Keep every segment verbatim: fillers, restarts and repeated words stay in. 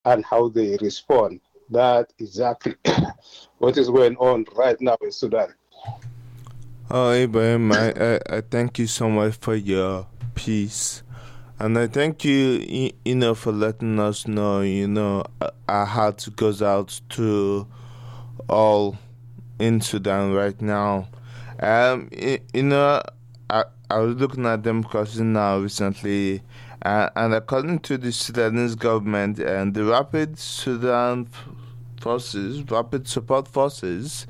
and how they respond. That exactly what is going on right now in Sudan. Oh, Ibrahim, I, I, I thank you so much for your piece. And I thank you, you know, for letting us know, you know, our heart goes out to all in Sudan right now. Um, you know, I, I was looking at democracy now recently, uh, and according to the Sudanese government and the Rapid Sudan Forces, Rapid Support Forces,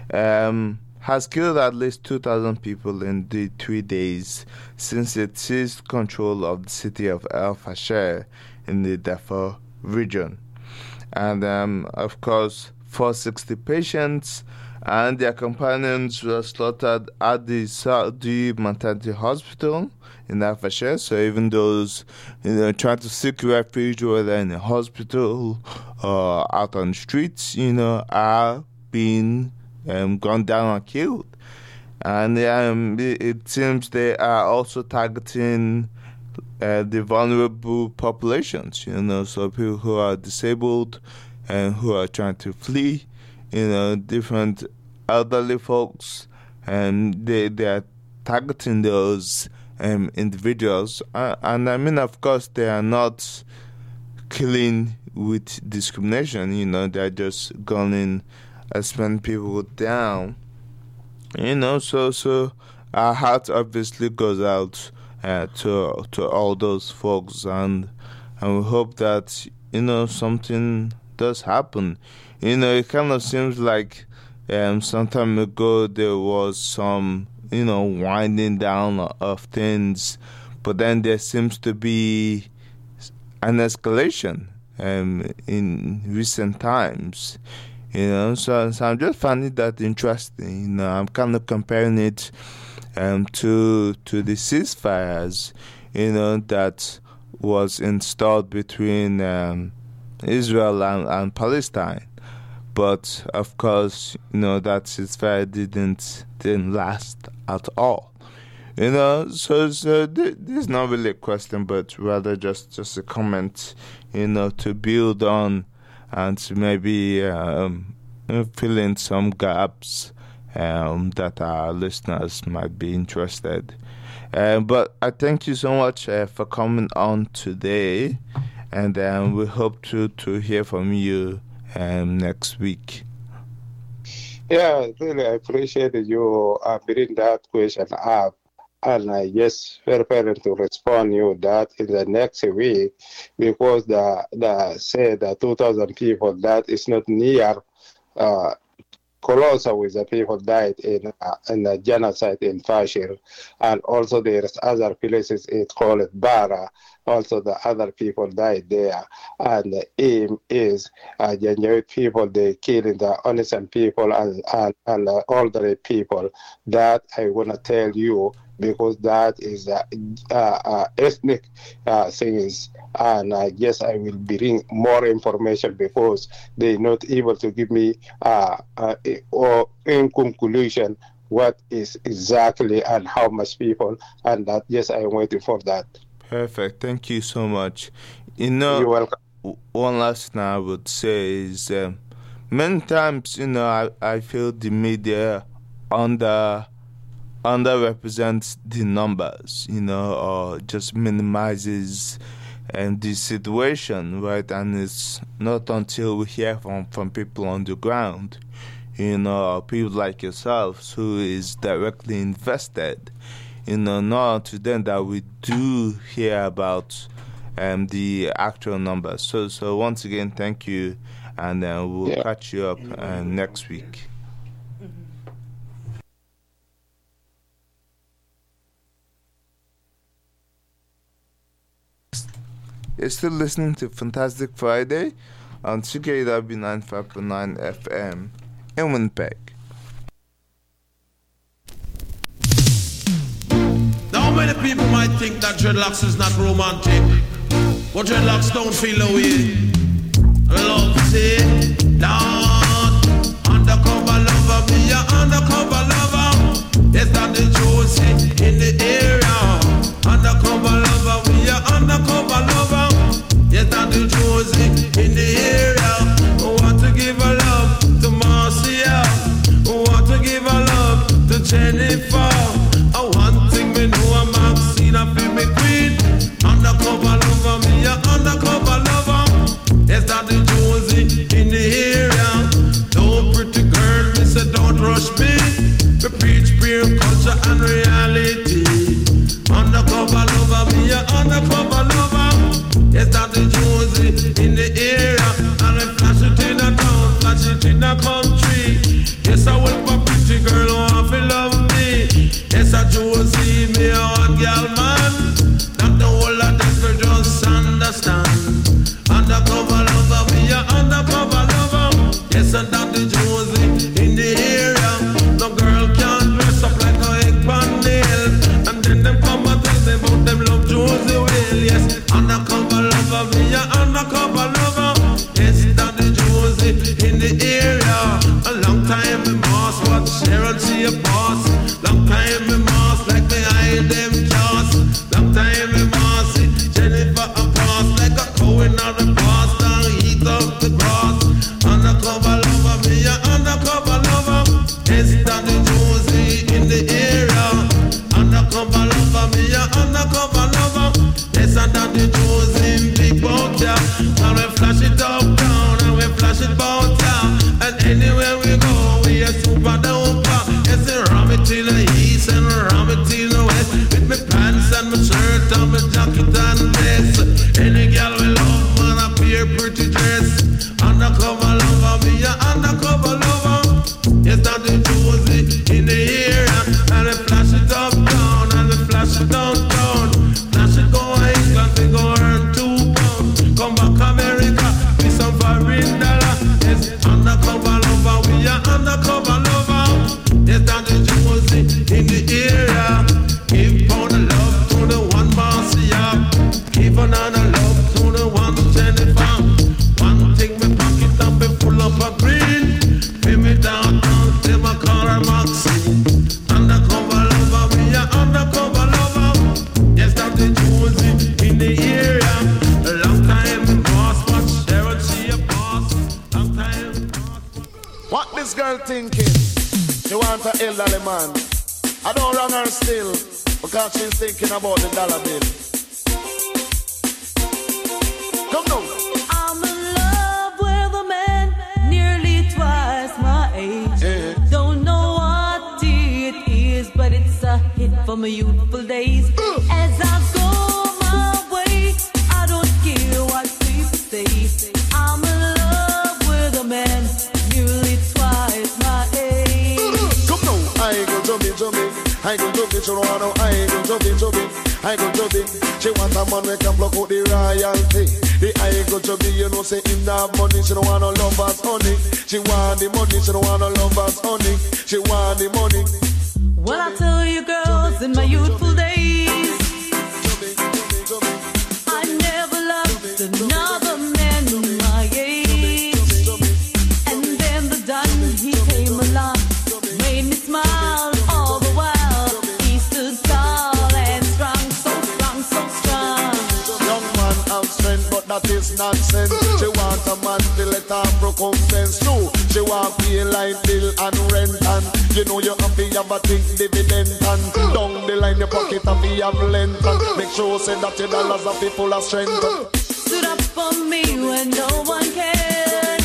um, has killed at least two thousand people in the three days since it seized control of the city of El Fasher in the Darfur region. And, um, of course, four hundred sixty patients and their companions were slaughtered at the Saudi Maternity Hospital in El Fasher. So even those, you know, trying to seek refuge, whether in a hospital or out on the streets, you know, are being um, gone down and killed. And um, it, it seems they are also targeting uh, the vulnerable populations, you know, so people who are disabled and who are trying to flee, you know, different elderly folks, and they, they are targeting those um, individuals. Uh, and I mean, of course, they are not killing with discrimination, you know, they're just gunning as many people down, you know, so so our heart obviously goes out uh, to to all those folks, and and we hope that, you know, something does happen. You know, it kind of seems like um, some time ago there was some, you know, winding down of things, but then there seems to be an escalation um, in recent times. You know, so, so I'm just finding that interesting. You know, I'm kind of comparing it um, to to the ceasefires, you know, that was installed between um, Israel and, and Palestine. But of course, you know, that ceasefire didn't didn't last at all. You know, so so th- this is not really a question, but rather just just a comment. You know, to build on and to maybe um, fill in some gaps um, that our listeners might be interested. Uh, but I thank you so much uh, for coming on today, and um, we hope to, to hear from you um, next week. Yeah, really, I appreciate you uh, bringing that question up. And I just preparing to respond you that in the next week, because the the say the two thousand people that is not near uh, closer with the people died in uh, in the genocide in Fashir, and also there's other places it's called Bara. Also, the other people died there, and the aim is uh, Janjaweed people they killing the innocent people and and and the elderly people. That I wanna tell you, because that is uh, uh, uh, ethnic uh, things, and I guess I will bring more information because they're not able to give me uh, uh, or in conclusion what is exactly and how much people, and that yes, I'm waiting for that. Perfect. Thank you so much. You know, you're welcome. One last thing I would say is um, many times, you know, I, I feel the media under underrepresents the numbers, you know, or just minimizes um, the situation, right? And it's not until we hear from, from people on the ground, you know, people like yourselves who is directly invested, you know, not to them that we do hear about um, the actual numbers. So, so once again, thank you, and uh, we'll yeah. catch you up uh, next week. You're still listening to Fantastic Friday on C K W ninety-five point nine F M in Winnipeg. Now many people might think that dreadlocks is not romantic, but dreadlocks don't feel the way. Love say, Lord, undercover lover, be a undercover lover. Yes, that the Josie in the area. Undercover lover, we a undercover lover. Yes, that the Josie in the Daddy Josie in the area. No pretty girl, me say don't rush me. We preach pure culture and reality. Undercover lover, me a undercover lover. Yes, Daddy Josie in the area. And I flash it in a town, flash it in a country. Yes, I will for pretty girl who want to love me. Yes, I Josie, me a one girl man. Not the whole of them will just understand. Undercover lover, me a undercover lover. Yes, and Daddy Josie in the area. No girl can dress up like a egg pan nail. And then them come and tell me about them love Josie well. Yes, undercover lover, me a undercover lover. Yes, Daddy Josie in the area. A long time me must watch Cheryl see a boss. Long time me must like me hide them jaws. Long time me must see Jennifer a boss like a cow in the past and eat up the grass. Undercover lover, me a undercover lover. Yes, Daddy Josie in the area. Undercover lover, me a undercover lover. Yes, and Daddy Josie in big boat, yeah. And we flash it up down and we flash it bout, yeah. And anywhere we go, we a super duper. Yes, we ram it in the east and ram it in the west. With my pants and my shirt and my jacket and vest. Any girl we love, man, a pure pretty dress. Undercover lover, me a undercover lover. Yes, Daddy Josie in the area. And we flash it up down and we flash it down down. Flash it go England, we go earn two pounds. Come back America, with some foreign dollar. Yes, undercover lover, we a undercover lover. Yes, Daddy Josie in the area. Give pound of love to the one boss, yeah. Give another love to the one Jennifer. One thing me pocket and be full up a green. Pay me down, down, till my car Maxine. Undercover lover, we a undercover lover. Yes, Daddy Josie in the area. A long time me boss, but Cheryl she a boss. Long time me boss. What this girl thinking? She want a elderly man. I don't wrong her still, because she's thinking about the dollar bill. Come now. I'm in love with a man nearly twice my age. Yeah. Don't know what it is, but it's a hit for my youthful days. As I go my way, I don't care what people say. I'm in love with a man nearly twice my age. Come now. I go to me, to me. I go to me, she don't know. I go to me, to me. I go to me. She want a man we can block out the royalty. The I go to me, you know, say in that money. She don't want no lovers, honey. She want the money, she don't want no lovers, honey. She want the money. Well, I tell you girls, in my youthful days, I never loved another man my age. And then the Don, he came along, made me smile all the while. He stood tall and strong, so strong, so strong. Young man have strength, but that is nonsense. She want a man to let her recompense too. She want pay light bill and rent, and you know you have to have a think dividend, and down the line your pocket have to have length, and make sure say that your dollars are full of strength. Stood up for me when no one cared.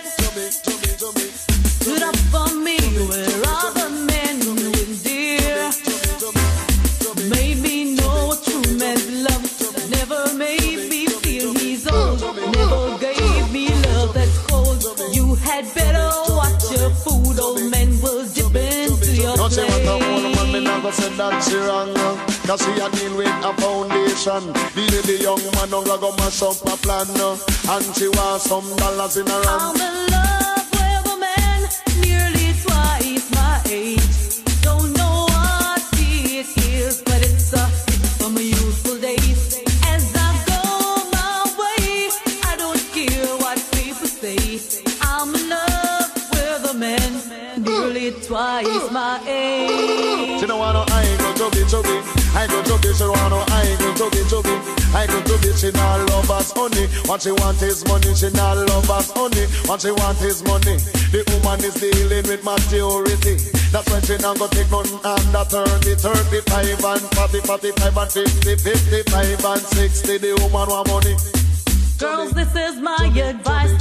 Stood up for me where other men wouldn't dare. Made me know what true man's love. Never made me feel he's old. Never gave me love that's cold. You had better watch your food. Old men will dip into your Don't say what a plate. woman, man, me never said that she wrong. Cause she a deal with a foundation. The, the young man don't go mash up a plan. And she wants some dollars in her I'm hand. in love with a man nearly twice my age. Don't know what it is, but it's a hit for my youthful days. As I go my way, I don't care what people say. I'm in love with a man nearly twice my age. She don't want no I go to be chubby. I go to be, she don't want no I go to be chubby. I go to be, she not love us honey. What she want is money, she not love us honey. What she want is money. The woman is dealing with maturity. That's when she not go take none under thirty, thirty-five and forty, forty-five and fifty, fifty-five and sixty. The woman want money. Girls, this is my advice.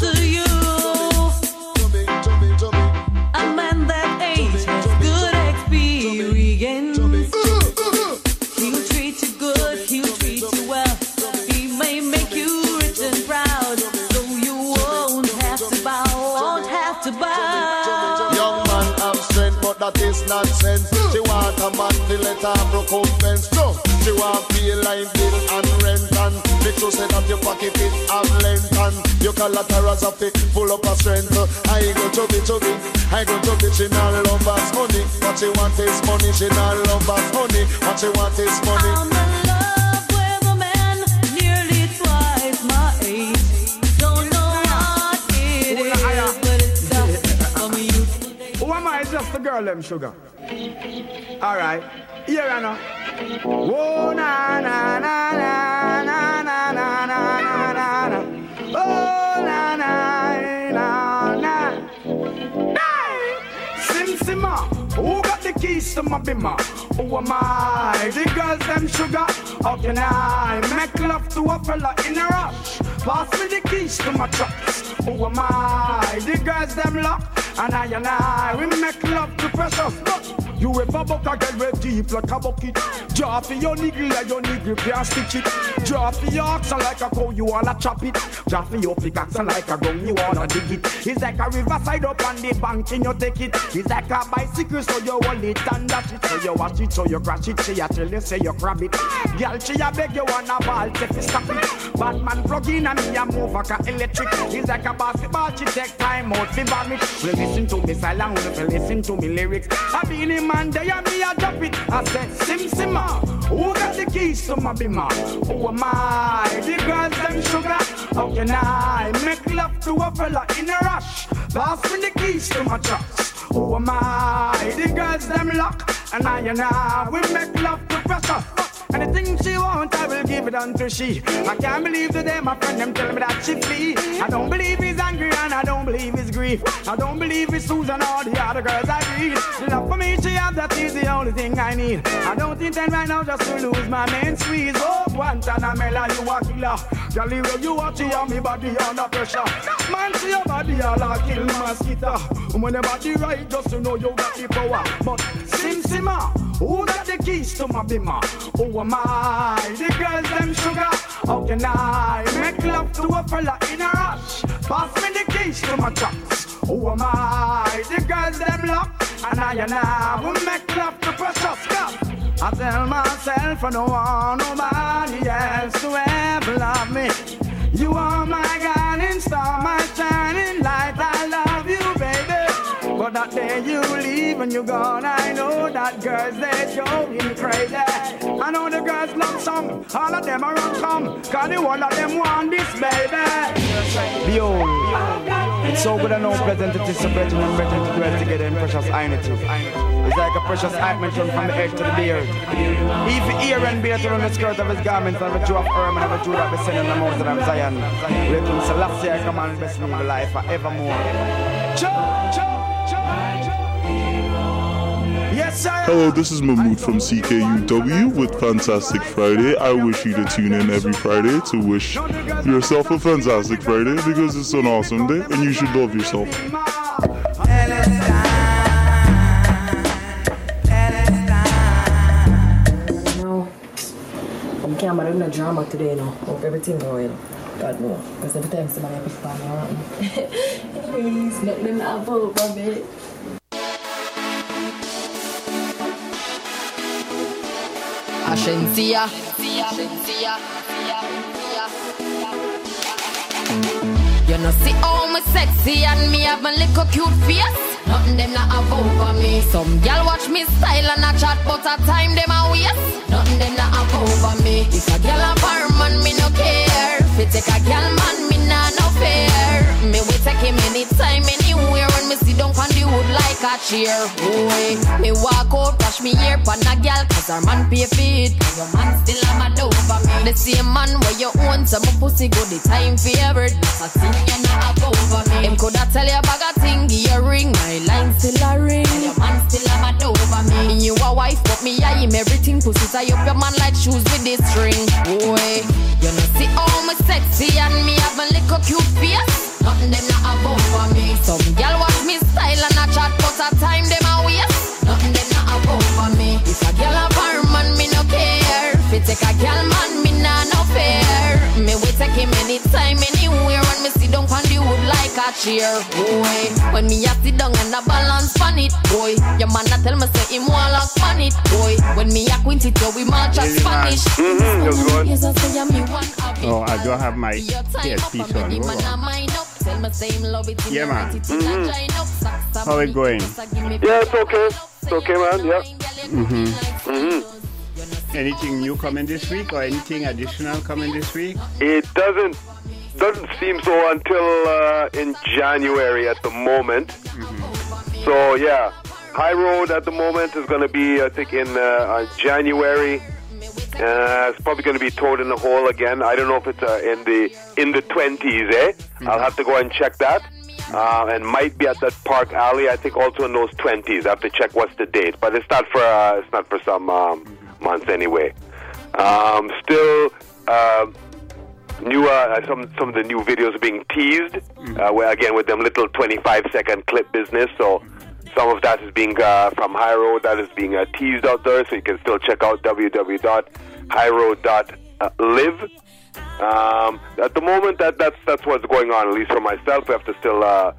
that is nonsense. She want a man to let her recompense. No, she want pay line bill and rent and make sure say that your pocket it have length and your collaterals are fit full up of strength. I ain't go chubby chubby, I ain't go chubby. She not love us money. What she want is money. She not love us money. What she want is money. I'm in love with a man nearly twice my age. Don't know what it is, but it's tough for me. Who am I? Just a girl, them sugar. Alright, here I know. Whoa, na na na na na na na na na na. Oh, na na na na. Sim Simma, who got the keys to my bimmer? Who am I? The girls, them sugar. How can I make love to a fella in a rush? Pass me the keys to my trucks. Who am I? The girls, them lock. And I and I, we make love to precious. You ever buck a girl with deep like a bucket? Draw for your niggle like your niggle can't stitch it. Draw for your oxen like a cow, you wanna chop it. Draw for your pickaxe like a gun, you wanna dig it. It's like a riverside up on the bank and you take it. It's like a bicycle, so you hold it and dash it. So you watch it, so you crash it. She a tell you, say you grab it. Girl, she a beg you wanna ball, take it, stop it. Batman plug in and me a move like a electric. It's like a basketball, she take time out to vomit. Well, listen to me silent, well, listen to me lyrics. I been in man, they and me a drop it. I said, Sim Simma, who got the keys to my bimmer? Who am I? The girls, them sugar. How can I make love to a fella in a rush? Pass me the keys to my trucks. Who am I? The girls, them lock. And I and I, we make love to pressure. Anything she want, I will give it unto she. I can't believe today my friend them tell me that she flee. I don't believe he's angry and I don't believe he's grief. I don't believe it's Susan or the other girls I read. Love for me she have, that is the only thing I need. I don't intend right now just to lose my main squeeze. Oh, Guantanamela, you a killer. Jaliro, you a tea on me body under pressure. Man, see your body all a kill mosquito. When the body right, just to know you got the power. But Sim Simma, who got the keys to my bimmer? Who am I? The girls, them sugar. How can I make love to a fella in a rush? Pass me the keys to my trucks. Who am I? The girls, them lock. And I and I will make love to precious stuff. I tell myself I don't want nobody else to ever love me. You are my guiding star, my shining light. I love you, baby. But that day you leave and you're gone, I know that girls, they going crazy. I know the girls love song, all of them are on come, cause the one of them want this, baby. Behold, it's so good and no pleasant it is so better and better to dwell together in precious unity. It's like a precious ointment run from the edge to the beard. If the ear and beard around the skirt of his garments, and the Jew of firm and the Jew that be sending the mountain of Zion. Let him Selassie I come and bless me with life forevermore. Yes, sir. Hello, this is Mahmood from C K U W with Fantastic Friday. I wish you to tune in every Friday to wish yourself a fantastic Friday because it's an awesome day and you should love yourself. No, I can't manage no drama today, no. Hope everything go well. God no, because every time somebody pick on me around. Anyways, let them have hope of it. Ashensia. You know see all my sexy and me have my little cute face. Nothing them not have over me. Some gal watch me style and a chat, but a time them a waste. Nothing them not have over me. If a gal a bar man, me no care. If it take a gal man, me nah no fair. Me we take him anytime, anywhere. When me sit down on the wood like a chair. Boy, me walk out, brush me ear pan a gal, cause her man pay for it. Your man still a mad over me. The same man where you own, so my pussy good, the time favorite. That's a thing you not have over me. Him coulda tell you bag a thing, give you a ring. My line still a ring. Your man still a mad over me. You a wife, but me I him everything. Pussy tie up your man like shoes with this string. Boy, you know see all my sexy and me have my little cute face. Nothing them not have over me. Some gal watch me style and a chat, but a time them a waste. Nothing them not have over me. If a gal a bar man, me no care. If it take a gal man, me nah no fair. Me we take him anytime, anywhere. When me sit down on the wood like a cheer. Boy, when me a sit down and a balance on it, boy, your man a tell me say him want lock on it, boy. When me a quint it, yo, we march at Spanish. Mm-hmm, that's good. Yes, I say I'm me one of it. Oh, I don't have my earpiece on. Hold on. Yeah, man. Mm-hmm. How it going? Yeah, it's okay. It's okay, man. Yeah. Mm-hmm. Mm-hmm. Anything new coming this week or anything additional coming this week? It doesn't doesn't seem so until uh, in January at the moment. Mm-hmm. So yeah, High Road at the moment is going to be, I think, in uh, uh, January. Uh, it's probably going to be Toad in the Hole again. I don't know if it's uh, in the in the twenties, eh? Mm-hmm. I'll have to go and check that. Uh, and might be at that Park Alley. I think also in those twenties. I have to check what's the date, but it's not for uh, it's not for some um, months anyway. Um, still, uh, new uh, some some of the new videos are being teased. Uh, where, again with them little twenty-five second clip business. So some of that is being uh, from High Road that is being uh, teased out there. So you can still check out w w w dot high road dot live. Um, at the moment, that that's that's what's going on. At least for myself, we have to still uh,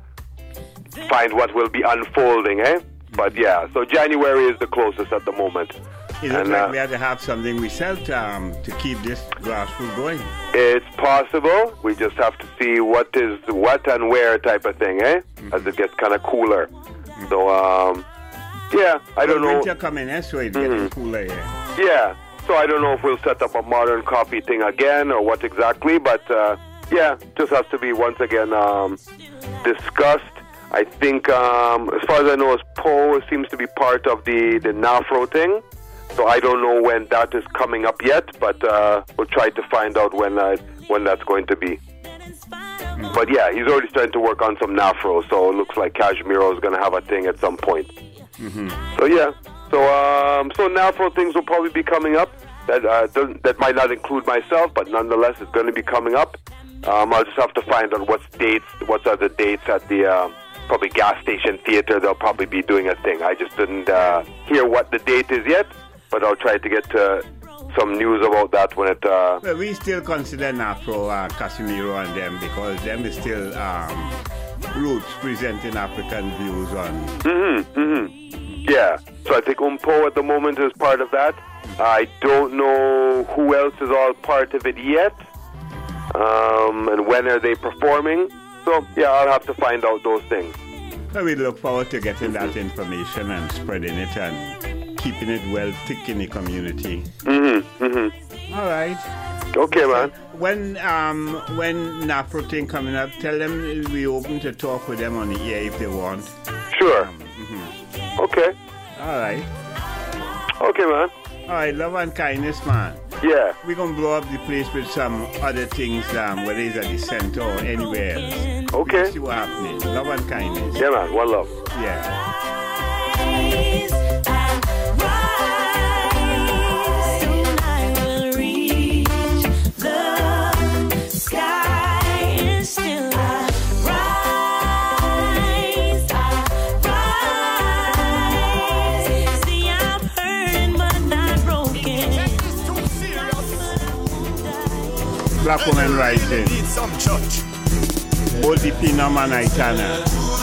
find what will be unfolding, eh? But yeah, so January is the closest at the moment. It looks like uh, we have to have something we sell to, um, to keep this grassroots going. It's possible. We just have to see what is what and where type of thing, eh? Mm-hmm. As it gets kind of cooler. Mm-hmm. So um, yeah, I don't well, know. Winter coming, eh? So it's mm-hmm. getting cooler, yeah. Yeah. So I don't know if we'll set up a modern coffee thing again or what exactly, but uh, yeah, just has to be once again um, discussed. I think, um, as far as I know, as Poe seems to be part of the, the NAFRO thing, so I don't know when that is coming up yet, but uh, we'll try to find out when uh, when that's going to be. Mm-hmm. But yeah, he's already starting to work on some NAFRO, so it looks like Cashmere is going to have a thing at some point. Mm-hmm. So yeah. So, um, so NAFRO things will probably be coming up. That uh, doesn't, that might not include myself, but nonetheless, it's going to be coming up. Um, I'll just have to find out what's dates, what are the dates at the uh, probably gas station theater. They'll probably be doing a thing. I just didn't uh, hear what the date is yet, but I'll try to get to some news about that when it. Uh, well, we still consider NAFRO, uh, Casimiro and them because them is still um, roots presenting African views on. Mm-hmm. Mm-hmm. Yeah, so I think Umpo at the moment is part of that. I don't know who else is all part of it yet, um, and when are they performing. So, yeah, I'll have to find out those things. Well, we look forward to getting that information and spreading it and keeping it well thick in the community. Mm-hmm, mm-hmm. All right. Okay, man. When um when NAFRO thing coming up, tell them we open to talk with them on the air if they want. Sure. Um, mm-hmm. Okay. All right. Okay, man. All right, love and kindness, man. Yeah. We're going to blow up the place with some other things, um, whether it's at the center or anywhere else. Okay. We'll see what happens. Love and kindness. Yeah, man. One love. Yeah. Black woman rising. Old the Pina Manaitana.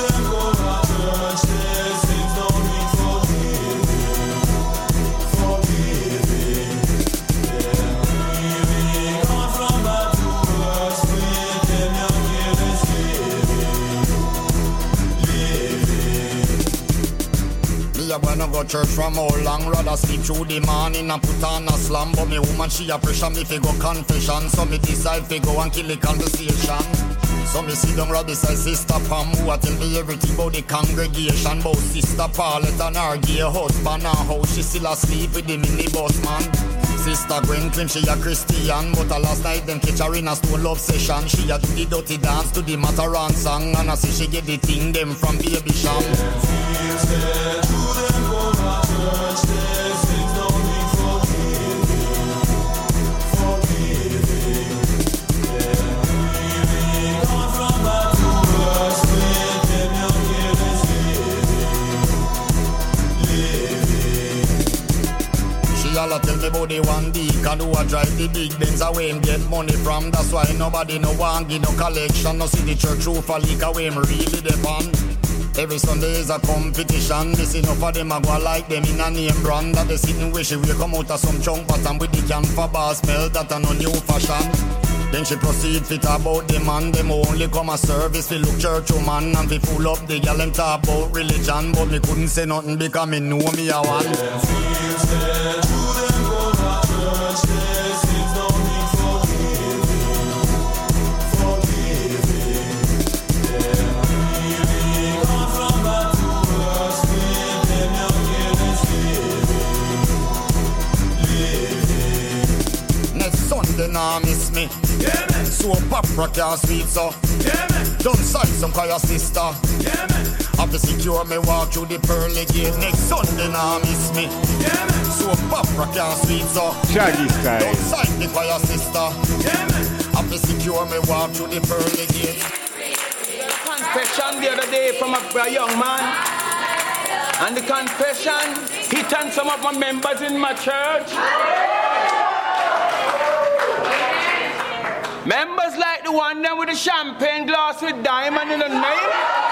When I go church from how long, rather sleep through the morning and put on a slam. But me woman, she a pressure me fi go confession. So me decide fi go and kill the conversation. So me sit down right beside Sister Pam, who a tell me everything about the congregation. About Sister Paulette and her gay husband, and how she still asleep with the minibus man. Sister Gwen claim she a Christian, but a last night them catch her in a stone love session. She a do the dirty dance to the Mataran song, and I say she get the thing them from Baby Sham. Y'all tell me about the one deacon Because who a drive the big Benz away him get money from. That's why nobody no want give no collection. No see the church roof a leak away him really depend. Every Sunday is a competition. This enough of them a go like them in a name brand. That they sitting wish we come out of some chunk bottom with the can for bar smell that a no new fashion. Then she proceed fit about the man. Them only come a service fi look church woman. And fi full up the girl them talk about religion. But me couldn't say nothing because me know me a one. They nah miss me. Yeah, man. So Papa can't sweet so. Yeah, man. Don't sign some call your sister. Yeah, man. After secure me walk through the pearly gate. Next Sunday nah miss me. Yeah, man. So Papa can't sweet so. Shaggy Sky. Don't sign the call your sister. Yeah, man. After secure me walk through the pearly gate. Confession the other day from a, a young man. And the confession hit on some of my members in my church. Members like the one there with the champagne glass with diamond in the name.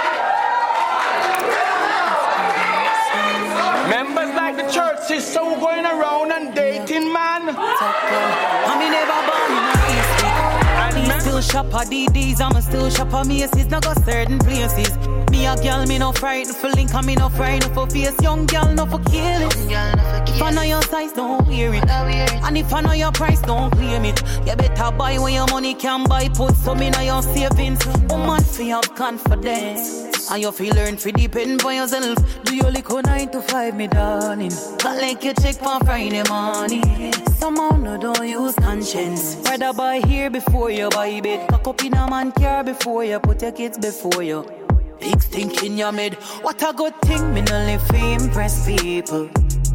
Members like the church sister who going around and dating man. I mean never born in a east. Me still shop at D Ds, I'm still shop at Macy's. Now go certain places. Me a girl, me no frightened for link, and me no frightened for face. Young girl, no for kill it. If I know your size, don't wear it. And if I know your price, don't claim it. You better buy when your money can buy. Put some in your savings. Woman, feel have confidence. And you feel learn to depend for yourself. Do your liquor nine to five, me darling. But like you check for Friday morning. Somehow no don't use conscience. Rather buy here before you buy bed. Cock up in a man car before you put your kids before you. Big stink in your mid. What a good thing, me no live to impress people.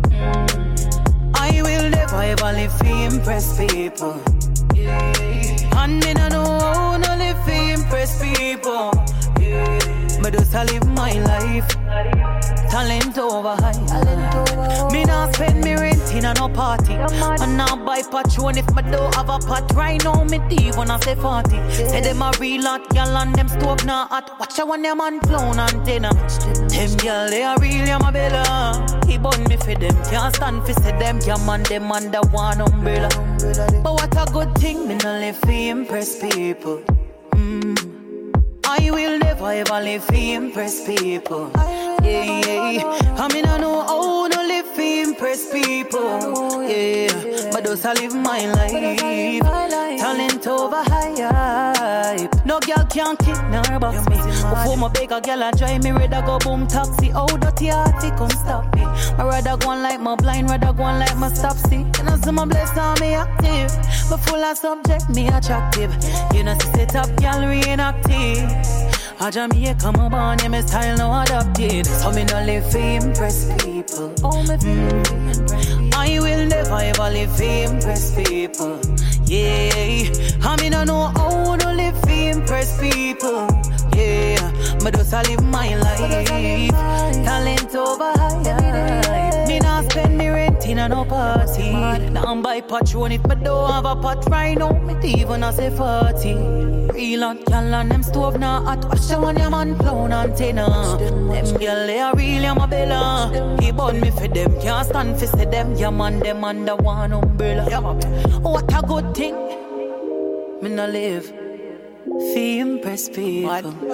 I will never ever live to impress people. And me no know how no live to impress people. Me just a live my life. Talent over high. Me not spend me rent in a no party. And now buy Patron if me don't have a pot. Right now me deep when I say forty. Say them a real hot girl and them stove not hot. Watch out when them man clown antenna. Them girl they a real yama bella. He bun me for them. Can't stand for say them yam and them under one umbrella. But what a good thing me no live to impress people. I will never ever live to impress people. Yeah, yeah. I mean I know how to live to impress people. Yeah, but those I live my life. Talent over hype. No girl can kidnap box me. Before my beg a girl and drive me, rather go boom taxi. Oh, dirty heart, fi come stop me. I rather go on like my blind, rather go on like my stop see. You know see my bless on me active, but full of subject me attractive. You know see set up gallery inactive. A Jamaica, my born, yeah, my style now adapted. So me no live to impress people. Oh, me mm. I will never ever live to impress people. Yeah, I mean I know how to live to impress people. Yeah, but just I live my life. Talent over hype. Me not spend me rent in a no party. Now buy Patron if me don't have a pot right now. Me even a say forty. Real hot girl and them stove not hot. Watch out when your man clown antenna. Them girl they are real yama bella. He born me for them. Can't stand for say them. Your man them under one umbrella. What a good thing. Me no live to impress people.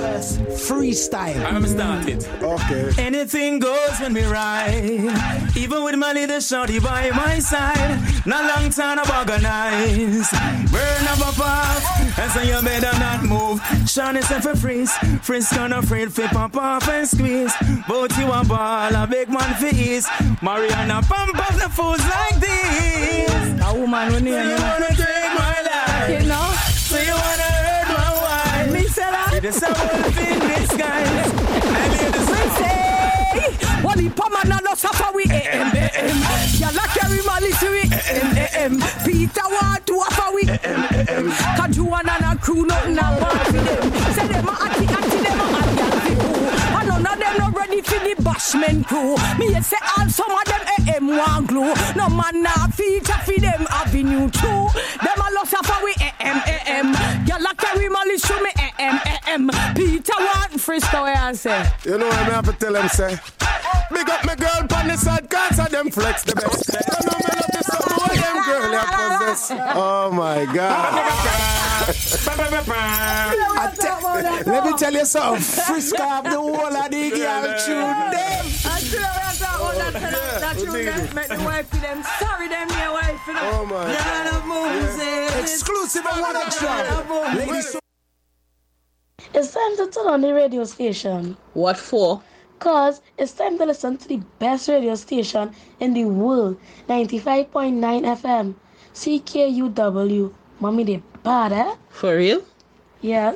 Freestyle. I'm started. Okay. Anything goes when we ride. Even with my little shorty by my side. Not long time I've organized. Burn up a path. And so you better not move. Sean is for freeze. Freeze gonna afraid for pop off and squeeze. Both you a ball, a big man for ease. Mariana pump up the fools like this. A woman with so you wanna take my life. You know? So you wanna hurt my wife. Me say that. It is someone in disguise. I mean the say. What the pama na no suffer we A M A M. Y'all carry money to we A M A M. Peter want to offer we A M A M. Cause you and a crew nothing a want for them. Say them a atty atty them a mad y'all people. And none of them not ready for the bashment crew. Me say all some of them A M want glue. glue. No man nah feature for them avenue too. Them a lost for we A M A M. Y'all a carry malice to me A M A M. Peter want Frisco where I say. You know what I have to tell them say. Big up my girl on the side, cause of them flex the best. You know me love this song, what them girl you possess. Oh my God. te- Let me tell you something. Frisco have the whole of the girl tune them. That you make the wife for them. Sorry, them your wife for them. Oh my God. Exclusive on One Extra. Ladies. It's time to turn on the radio station. What for? Cause it's time to listen to the best radio station in the world, ninety-five point nine F M, C K U W. Mommy, they bad, eh? For real? Yeah.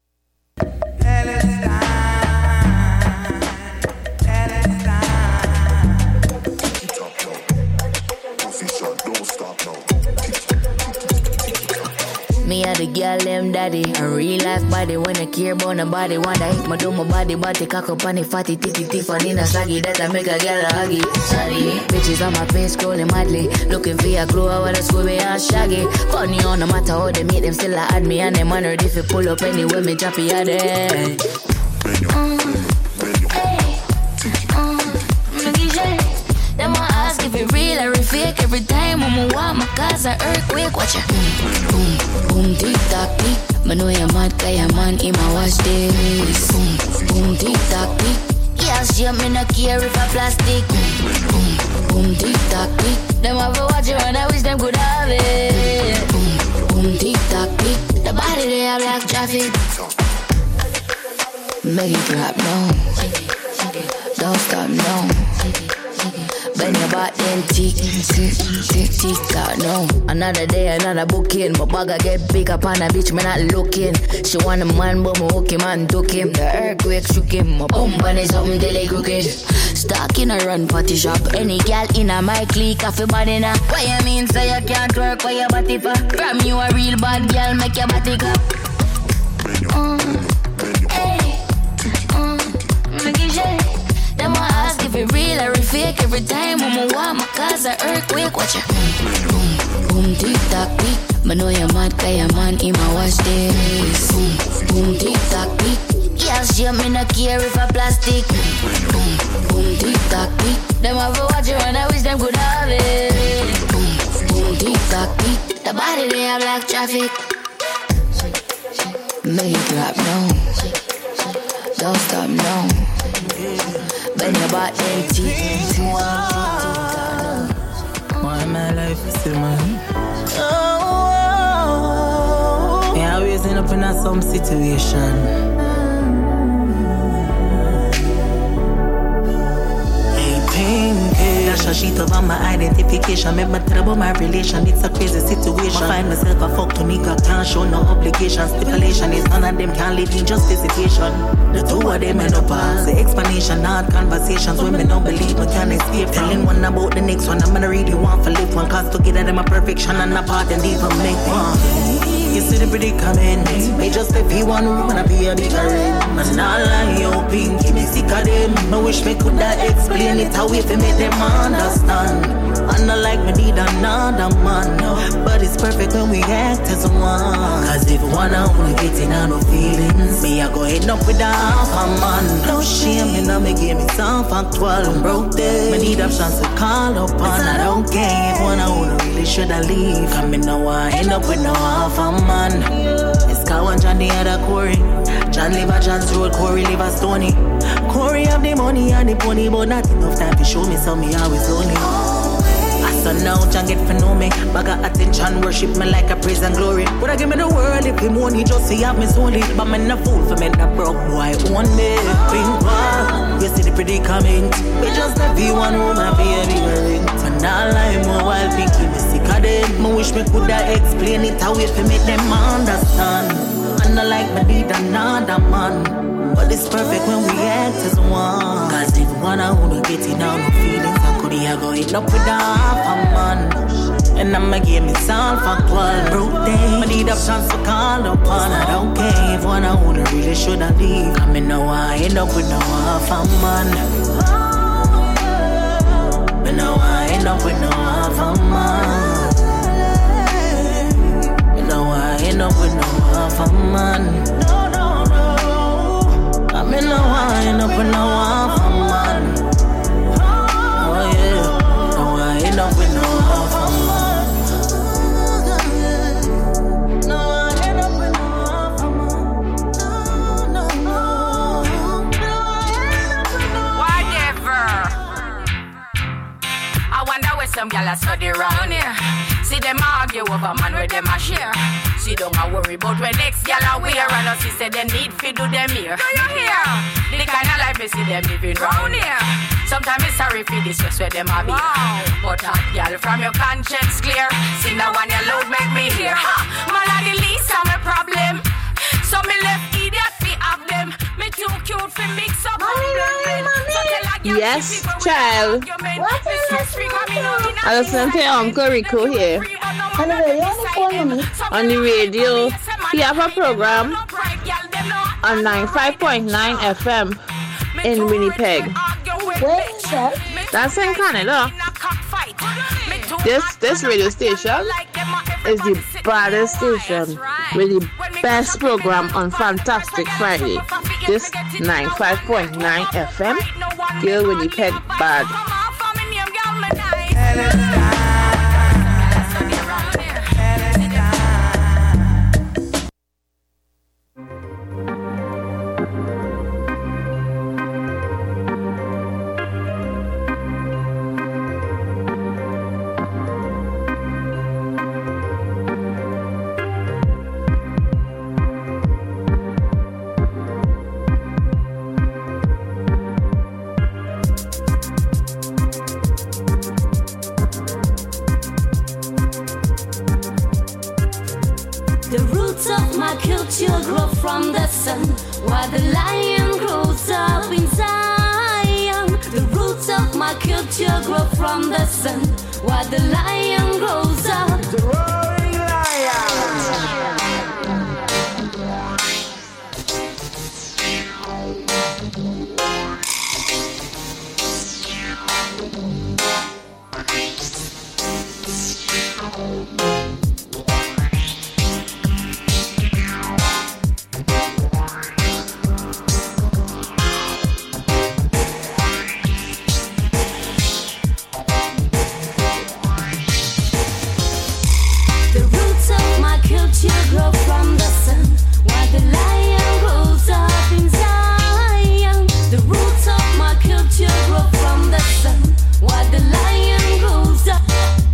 Me a the girl them daddy, a real life body. When I care about nobody, wonder if my do my body, body cock up on the fatty titty titty funny na saggy. That I make a girl a huggy. Sorry, bitches on my face scrolling madly, looking for a clue. I wanna school me and shaggy. Funny on no matter how they meet them, still I add me and them honored if you pull up anywhere me drop you at it. Them I ask if it real or if fake. Every time I'm want my cause an earthquake. Watch it. Boom, boom, boom, tick tock, tick. Me know you're mad, cause your man in my watch this. Boom, boom, tick tock, tick. Yes, you me not care if I plastic. Boom, boom, boom, tick tock, tick. Them have a watch it and I wish them could have it. Boom, boom, tick tock, tick. The body they have like traffic. Make it drop now. Don't stop now. Bend your back then tick, tick, tick, tick, tock, no. Another day, another booking. My bag get big up on a bitch, me not looking. She want a man, but me hook him and took him. The earthquake shook him, my bum bunny something till they crooked. Stuck in a run party shop. Any gal in a my clique, I feel bad enough. What you mean, say you can't work for your body for? From you a real bad girl, make your body clap. Uh, hey, uh, make it shake. Them I ask if it real or if fake. Every time I'm want my cause an earthquake. Watch it. Boom, boom, boom, tick tock, tick. Me know you're mad, cause your man in my watch this. Boom, boom, tick tock, tick. Yes, you me not care if I plastic. Boom, boom, tick tock, tick. Them have a watch it and I wish them could have it. Boom, boom, tick tock, tick. The body they have like traffic. Make it drop now. Don't stop now. Bend your back then tick. Why my life is still mine? Oh, yeah, I always end up in a some situation. Dash a sheet over my identification. Make my trouble my relation. It's a crazy situation. I find myself a fuck to nigga. Can't show no obligation. Stipulation is none of them can live in just visitation. The two of them end up as the explanation. Not conversations. Women don't believe we can escape. Telling one about the next one. I'm gonna really want for live one. Cause together them a perfection and apart and even make one. You see the predicament. May just if he one room and I be a bigger ring. And all I yo pink, keep me sick of them. I wish me could have explain it how if I make them understand. And not like me need another man. But it's perfect when we act as one. Cause if one I wanna get in on no feelings, me I go head up with a half a man. No shame, me now me give me some factual. I'm broke there, me need options to call up on. I don't care if one I wanna really should I leave. Cause me now I end up with no half a man. It's called one John the other Corey. John live a John's road, Corey live a Stony. Corey have the money and the pony, but not enough time to show me so me always lonely. So now John get to know me. Bag of attention, worship me like a praise and glory. Would I give me the world if him only just see have me solely. But me not fool for me that broke boy one me. Pink one, you see the predicament. We just have be one room and be a bigger ring. And all I'm a while thinking me sick of them. I wish me could have explained it how if you make them understand. And I like me need another man. But it's perfect when we act as one. Cause if one I wanna get it down no feelings, I could have go it up with a half a man. And I'ma give me some factual broke day. I need options to call upon. I don't care if one I wanna really should I leave. Cause me know I end up with no half a man. Me know I end up with no up with no half a man. No, no, no. I mean, no, I end up with no half a man. Oh, yeah. No, I end up with no half a man. No, I end up with no half a man. No, no, no. Whatever. I wonder where some gyal are study round here. See them argue over man where them a share. See don't a worry about where next gyal a wear. And us say they need fi do them here. Do you hear? The kind of life we see them living round here. Sometimes it's sorry for this just where them a be. Wow. But hot gyal from your conscience clear. See now one your load make me hear. Ha! Man a the least of my problem. So me left idiot fi have them. Me too cute fi mix up. Yes, child. I listen to Uncle Rico here. On the radio, he have a program on ninety-five point nine F M in Winnipeg. That's in Canada. This this radio station is the baddest station with the best program on Fantastic Friday. This ninety-five point nine F M, deal with the peg bad. Culture grow from the sun, while the lion grows up in Zion. The roots of my culture grow from the sun, while the lion grows up. The roaring lion. Grow from the sun, while the lion grows up in Zion. The roots of my culture grow from the sun, while the lion grows up.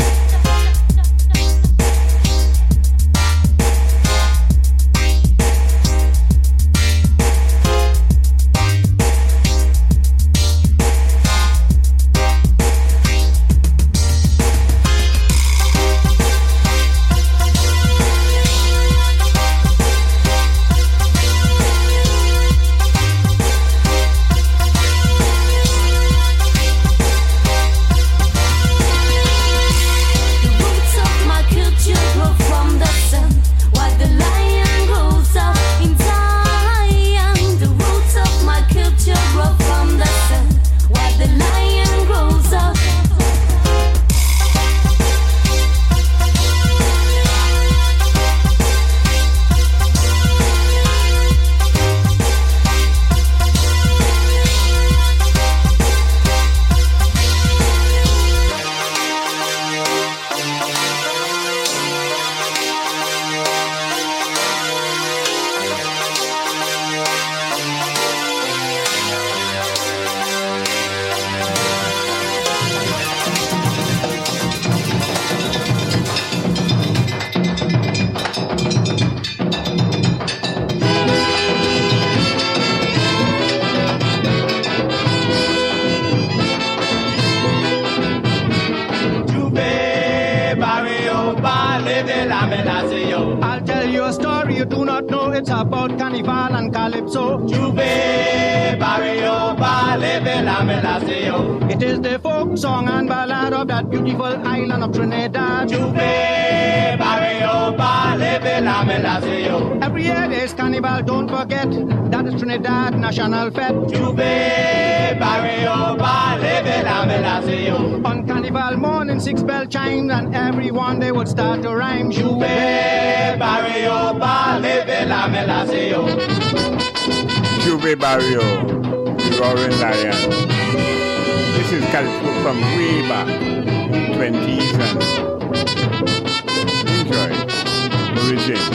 I'll tell you a story you do not know. It's about Carnival and Calypso. Juve, barrio, ballet. leve la me la say yo. It is the folk song and ballad of that beautiful island of Trinidad. Juve barrio ba leve la me la say yo. Every year there's carnival, don't forget, that is Trinidad National Fete. Juve barrio ba leve la me la say yo. On carnival morning, six bell chimes and everyone they would start to rhyme. Juve barrio ba leve la me la say yo. Juve barrio, Roaring Lion. This is culture from way back in the twenties and enjoy origin.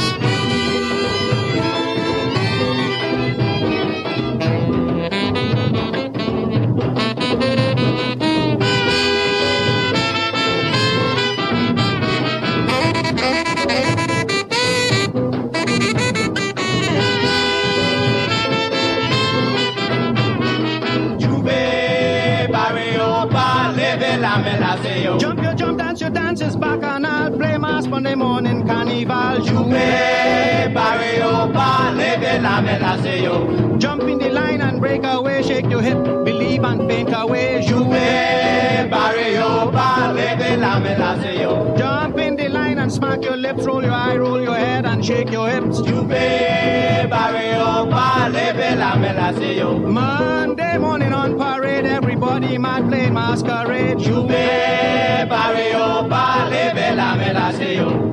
Jump your jump, dance your dances, back and I'll play mass Monday morning carnival. Juve barrio ba leve la me la say yo. Jump in the line and break away, shake your hip, believe and faint away. Juve barrio ba leve la me la say yo. Jump in the line and smack your lips, roll your eye, roll your head and shake your hips. Juve barrio ba leve la me la say yo. Monday morning on parade, everybody mad playing masquerade. Juve barrio ba leve la me la say yo.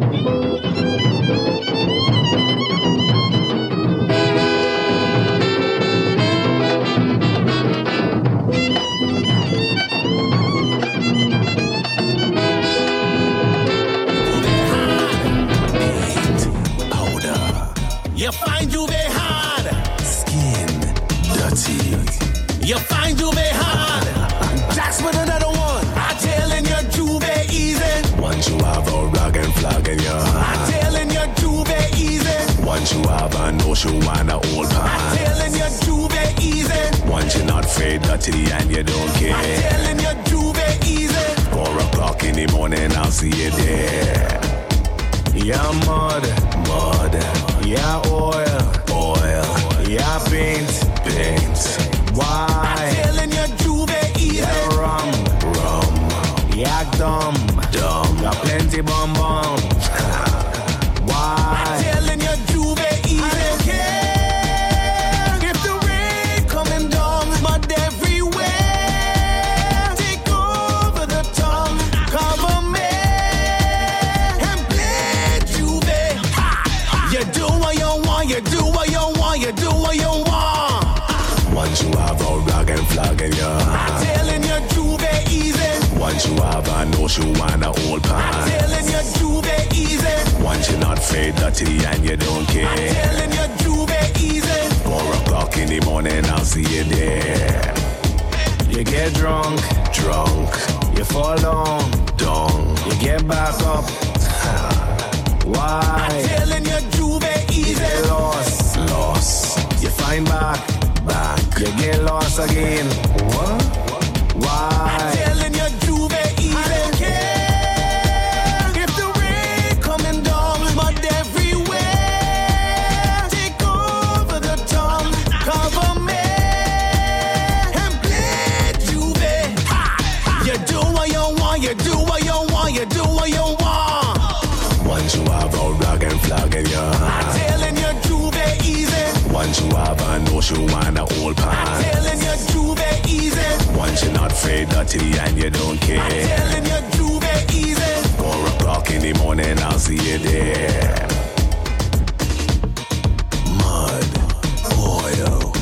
You find Juve hard, skin dirty. You find Juve hard, that's with another one. I'm telling you, Juve easy. Once you have a rag and flag in your hand, I'm telling you, Juve easy. once you have a notion and a old pan, I'm telling you, Juve easy. once you're not fade dirty and you don't care, I'm telling you, Juve easy. Four o'clock in the morning, I'll see you there. Yeah, mud, mud. Yeah, oil, oil. Yeah, paint, paint. Why? I'm telling you, Juve easy. Yeah, rum, rum. Yeah, dumb, dumb. Got plenty bum bum. Why? I'm telling you, Juve easy. I don't care if the rain coming down, but everywhere take over the tongue, cover me and play Juve. You do what you want, you do what you want, you do what you want. Once you have a rag and flag in your hand, I'm telling you, Juve easy. once you have a notion and a old pan, I'm telling you, Juve easy. once you're not fade dirty and you don't care, I'm telling you, Juve easy. Four o'clock in the morning, I'll see you there. You get drunk, drunk. You fall down, down. You get back up. Why? I'm telling you, Juve easy. You get lost, lost. You find back, back. You get lost again. What? Why? I'm telling you, Juve easy. I don't care if the rain coming down, but everywhere take over the town, cover me and play Juve. You do what you want, you do what you want, you do what you want. Once you have a rag and flag in your hand, I'm telling you, Juve easy. once you have a notion and a old pan, I'm telling you, Juve easy. once you're not fade dirty and you don't care, I'm telling you, Juve easy. Four o'clock in the morning, I'll see you there. Mud, oil,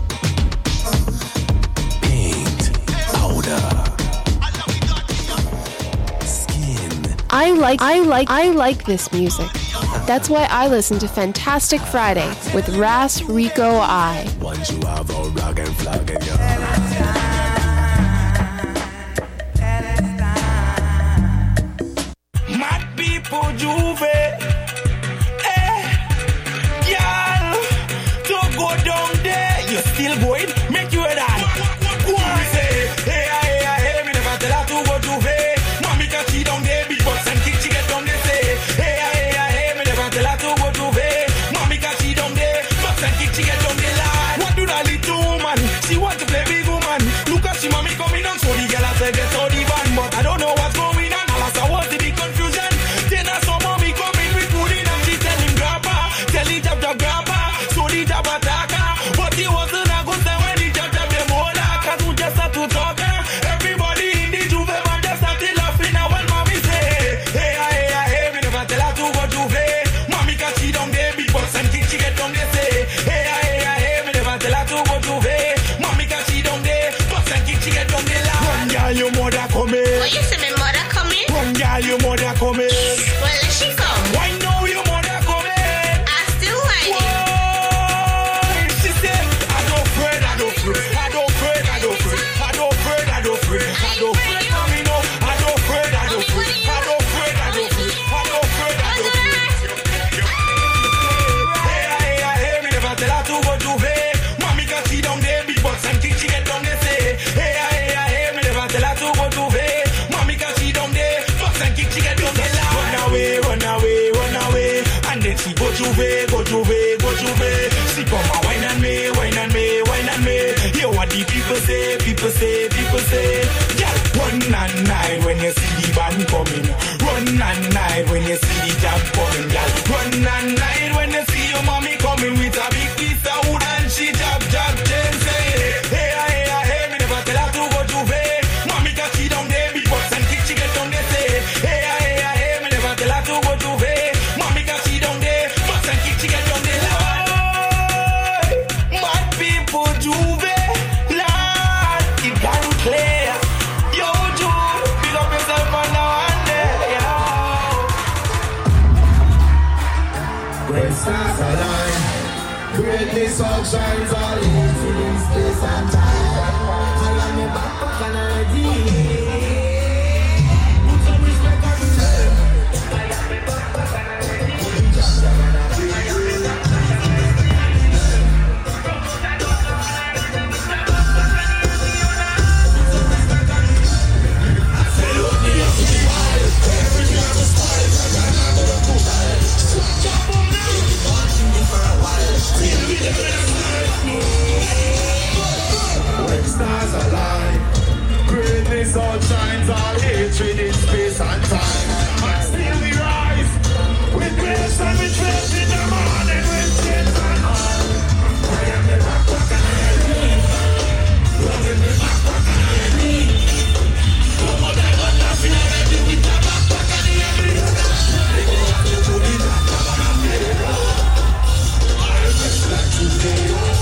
paint, powder, skin. I like I like I like this music. That's why I listen to Fantastic Friday with Ras Rico I. Once you have a rag and flag in your hand, mad people, Juve. Eh, y'all, don't go down there. You're still going, make you a die. Go on, say, hey, hey, hey, me never tell her to go Juve. Mommy can see down there, big box and kick, she get down there, say, hey, hey, hey, me never tell her to go Juve. Mommy can see down there, box and kick, she get down there, line. What do that little woman? She want to play big woman. say, people say, people say. Yeah, run and hide when you see the band coming. Run and hide when you see the jam coming. Yeah, run and hide when you see your mommy coming with a big piece of wood and she jab jab James say, hey hey hey, me never tell her to go to bed. Mommy can she down there, big box and kick she get down there say, hey hey hey, me never tell her to go to bed. Mommy can she down there, box and kick she get down there. Mad people Juve, Lord, it got clear. Yo Juve, big up yourself on now and there, yo. When stars align, greatness outshines all in space and time. All on me back, back and I did. Put some respect on yourself. All on me back, back and I did. Put the jab, jab and I did. When stars align, greatness outshines all hatred in space and time. And still we rise with grace and with faith in the morning with chains and all. I am the back, back and I need. Loving the back, back and I need. No more than one laughing already with the back, back and I need. They go out to put it back, back and I need. I just like to say.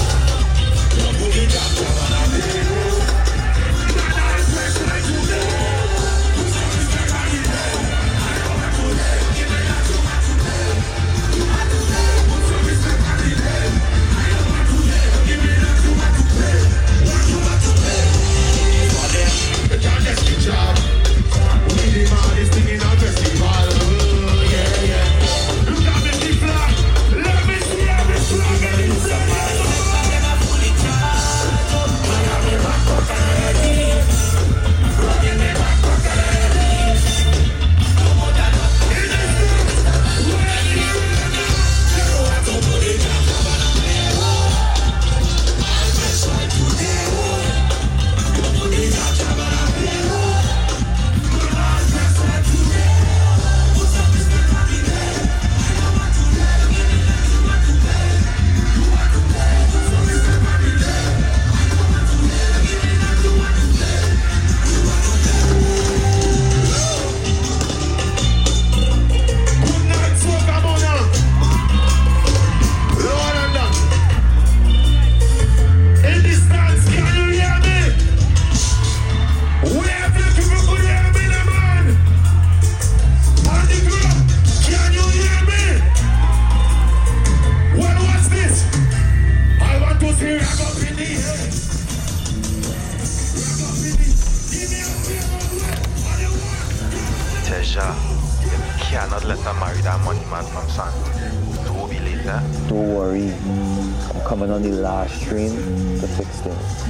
cannot let them marry that money man from San. It will be later. Don't worry. I'm coming on the last train to fix things.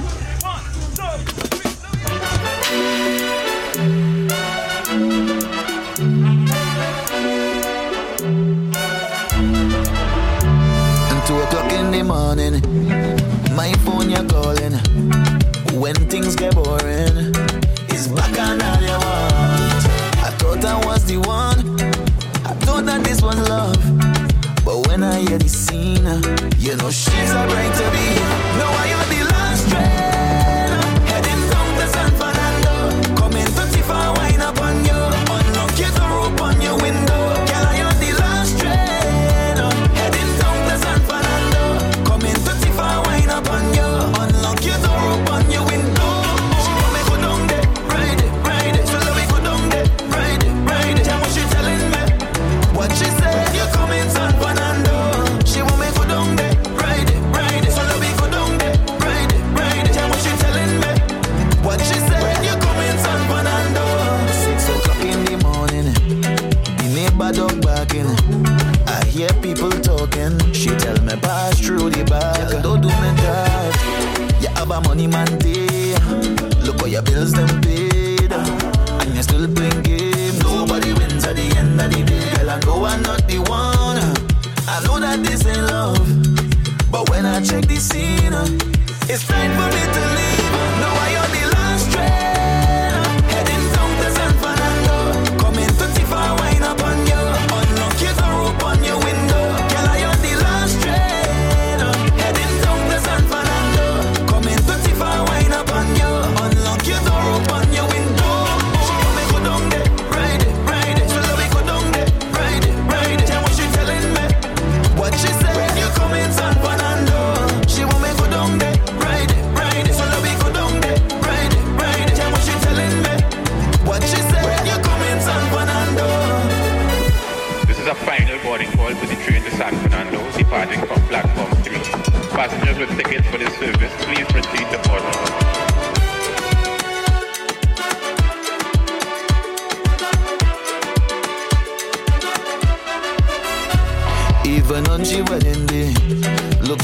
Two o'clock in the morning, my phone you're calling. When things get boring, it's back and all you want. I thought I was the one, I thought that this was love. But when I hear the scene, you know she's a bright to be. No, I am the last train, heading down to San Fernando. Coming to far wine up on you, unlock your door, open your window. Girl, I am the last train, heading down to San Fernando. Coming to far wine up on you, unlock your door, open your window. She want me go down there, ride it, ride it. So let me go down there, ride it, ride it. And what she telling me? What she said? You coming San Fernando? She want me go down there, ride it, ride it. So let me go down there, ride it, ride it. And what she telling me? What she said? You coming San Fernando? Six o'clock in the morning, the neighbor dog barking. I hear people talking. She tell me pass through the back. Don't do me that. You have a money man day. Look how your bills them paid, and you still playing game. Nobody wins at the end of the day. Girl, I know I'm not the one. I know that this ain't love, but when I check the scene, it's time for me to leave. No,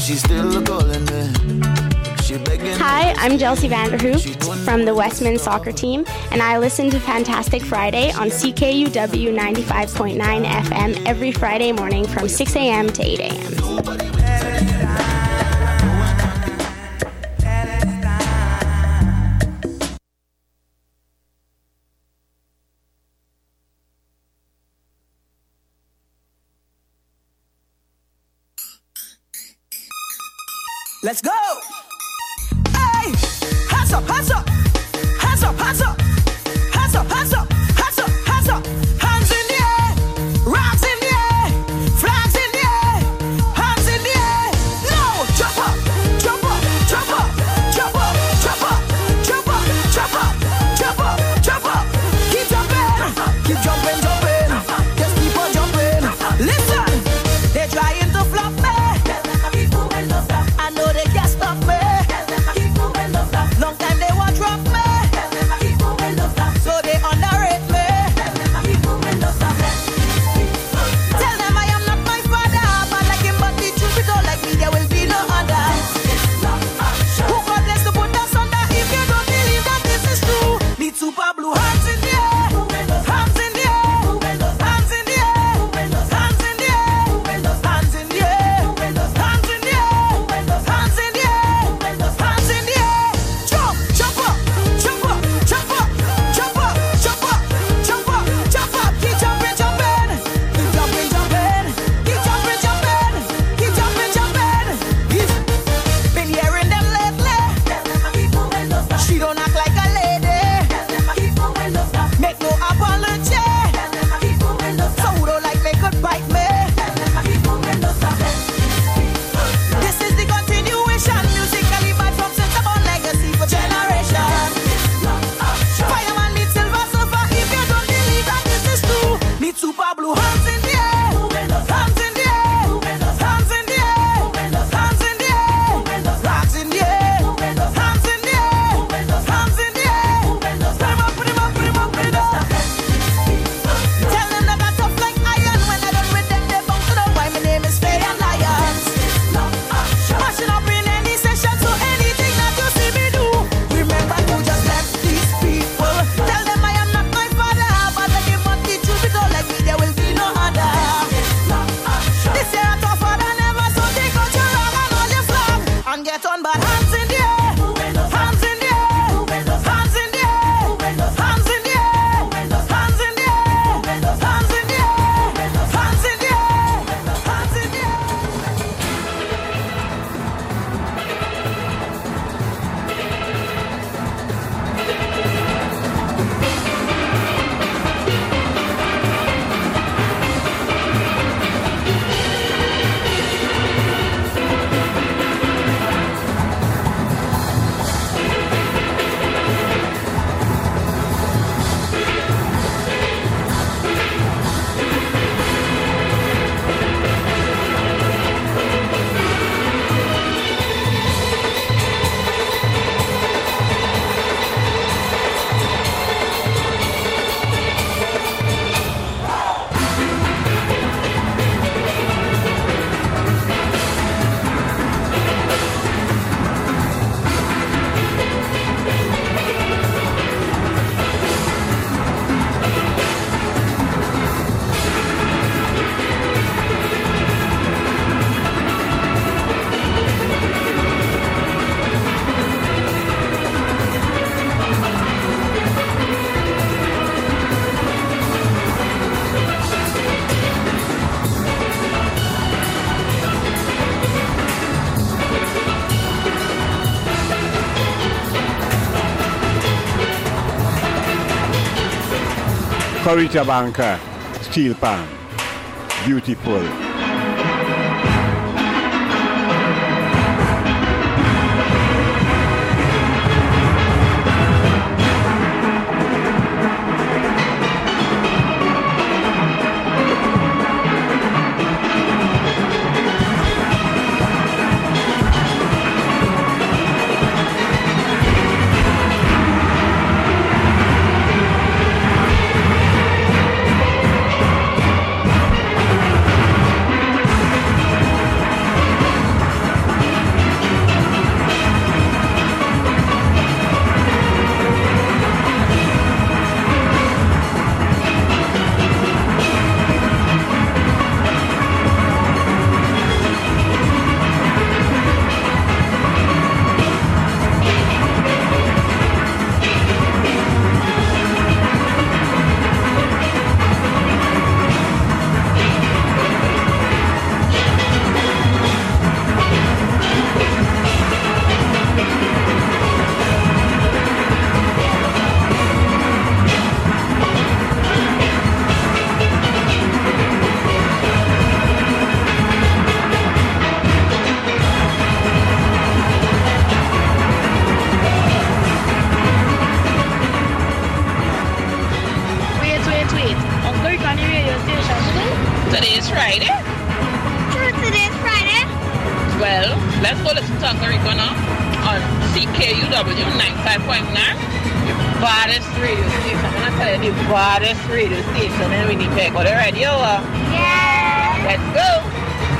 she's still calling me. She begging. Hi, I'm Chelsea Vanderhoop from the Westman soccer team, and I listen to Fantastic Friday on C K U W ninety-five point nine F M every Friday morning from six a.m. to eight a.m. Let's go! Hey! Hands up, hands up! Hands up, hands up! Hands up, hands up! Hands up, hands up! Hands in the air! Rocks in the air! Flags in the air! Hands in the air! No! Jump up! Jump up! Jump up! Jump up! Jump up! Jump up! Jump up! Jump up! Jump up! Keep jumping! Keep jumping, jumping! Just keep on jumping! Listen! They're trying to flop me! I know they can't stop me. Long time they won't drop me. So they underrate me. Tell them I am not my father, but like him, but the truth, don't like me, there will be no other. Who God bless to put us under? If you don't believe that this is true, need super blue hands in the air, hands in the air, hands in the air, hands in the air, hands in the air, hands in the air. Hands in the air, hands in the air, jump, jump up, jump up, jump up, jump up, jump up, jump up, jump up, keep jumping, jumping, keep jumping, jumping, keep jumping, jumping, keep jumping, jumping. Been hearing them lately. She don't act like a lady. Make no apology. So who don't like me could bite me. This is the continuation, musically bad from since about legacy for generation. Fireman need silver surfer, if you don't believe that this is true, need super blue hands in the air, hands in the air, hands in the air, hands in the air, rocks in the air, hands in the air, hands in the air, put him up, put him up, put him up, put it up. Tell them that I'm tough like iron, when I done with them they bounce to the why my name is Faye and Lions. Mashing up in any session, so anything that you see me do, remember to just let these people. Tell them I am not my father, but I give what the truth, it don't like me, there will be no other. This year I'm tougher than ever, so take out your rag and all your flag, and get on, but hands in the air, hands in the air, hands in the air, hands in the air, hands in the air, hands in the air, hands in the air, hands in the air. Corita Banker, Steel Pan, beautiful. K U W ninety-five point nine. The baddest radio station. I'm gonna tell you the baddest radio station in Winnipeg. Are you ready? Yeah. Let's go.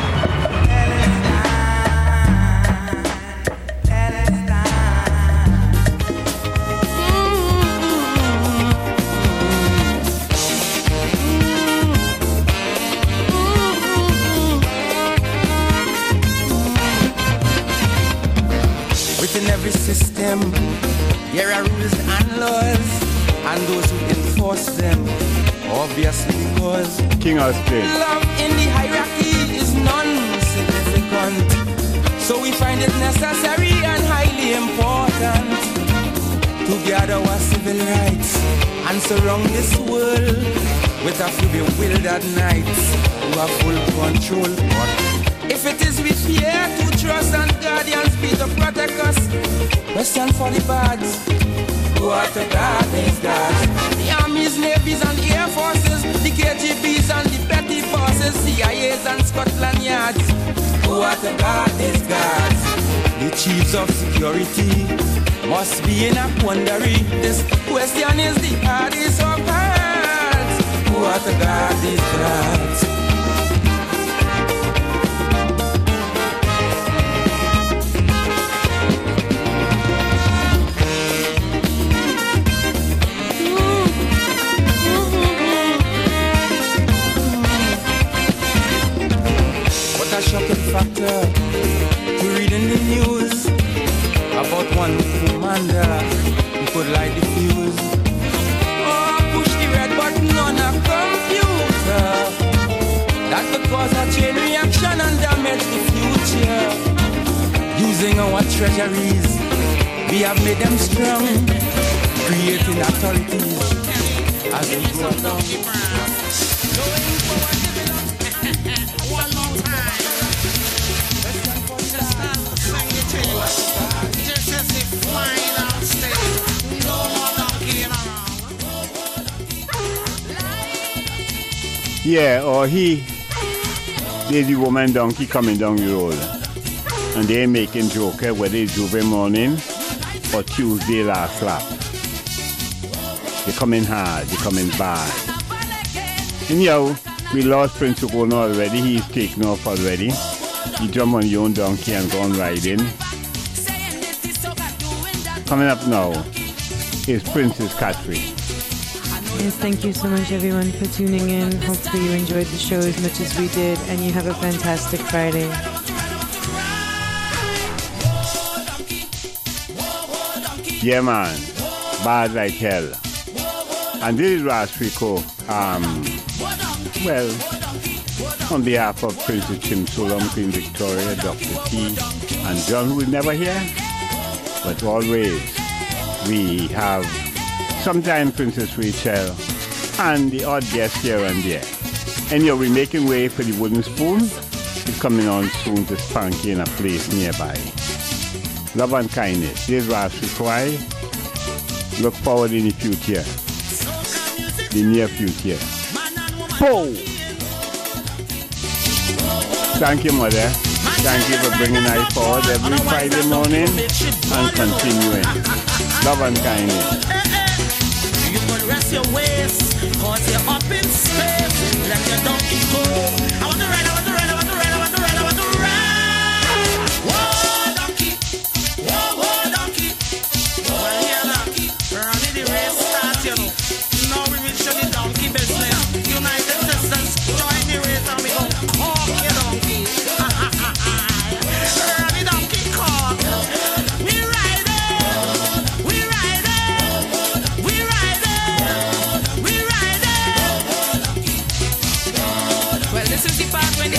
Within every system, there are rules and laws, and those who enforce them, obviously cause King Austin. Love in the hierarchy is non-significant, so we find it necessary and highly important to gather our civil rights and surround this world with a few bewildered knights who have full control. But if it is we fear to trust and guardians be to protect us, question for the bads. Who are to guard these guards? The armies, navies and air forces, the K G Bs and the petty bosses, C I As and Scotland Yards. Who are to guard these guards? The chiefs of security must be in a quandary. This question is the hardest of hearts. Who are to guard these guards? Shocking factor to read in the news about one commander who could light the fuse. Oh, push the red button on a computer that could cause a chain reaction and damage the future. Using our treasuries, we have made them strong, creating authorities as we go down. Yeah, or he, there's the woman donkey coming down the road, and they're making joke whether it's Juve morning or Tuesday last lap. They're coming hard, they're coming bad. And yo, we lost Prince Ogona already, he's taken off already. You jump on your own donkey and go on riding. Coming up now is Princess Catherine. Yes, thank you so much everyone for tuning in. Hopefully you enjoyed the show as much as we did and you have a fantastic Friday. Yeah man, bad like hell. And this is Ras Rico. Um, well, on behalf of Princess Chim Sulam, Queen Victoria, Doctor T, and John, who will never hear, but always we have sometimes Princess Rachel and the odd guest here and there. Anyhow, we're making way for the wooden spoon. It's coming on soon to spank you in a place nearby. Love and kindness. This is Ras Rico. Look forward in the future, the near future. Pow! Thank you, Mother. Thank you for bringing us forward every Friday morning and continuing. Love and kindness. You could rest your waist, cause you're up in space. Let your donkey go. I want to ride, I want to ride, I want to ride, I want to ride, I want to ride. Whoa, donkey. Whoa, whoa, donkey. Well, here, donkey. Running the race start, you know. Now we will show the donkey business. United Sisters, join the race and we go. Oh, your donkey. Run the donkey car. We ride it. We ride it. We ride it. We ride it. Well, this is the part when the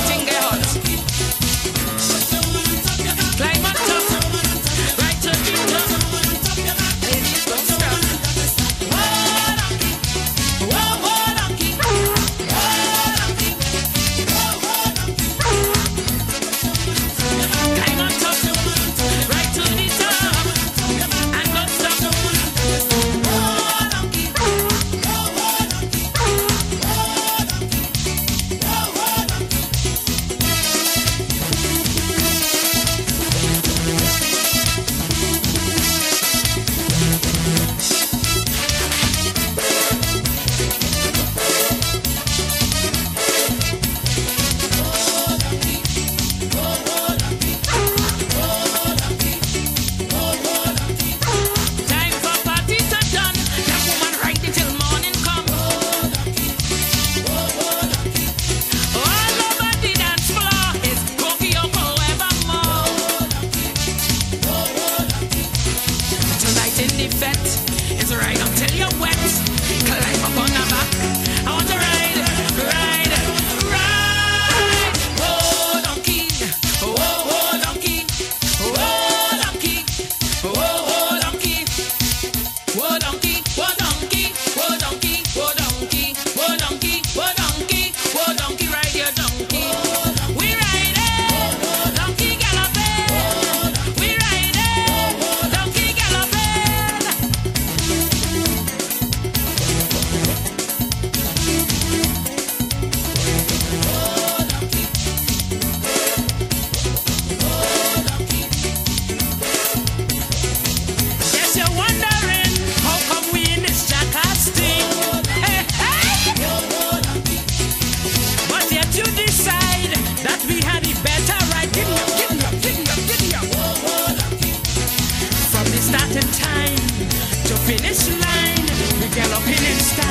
in the vet. It's right until you're wet. Climb up on the back. I want to ride, ride, ride. Oh, donkey. Oh, oh, donkey. Oh, donkey. Oh, oh, donkey. Oh, donkey. Oh, donkey. Oh, donkey. Oh, donkey. Oh, donkey. Oh, donkey. Oh, donkey. Ride your donkey. We ride it. Donkey galloping. We ride it. Donkey galloping. Guess you're wondering how come we in this jackass thing. Hey, hey. But yet you decide that we had it better, right? Giddy up, giddy up, giddy up, giddy up. From the starting time to finish line, we galloping in style.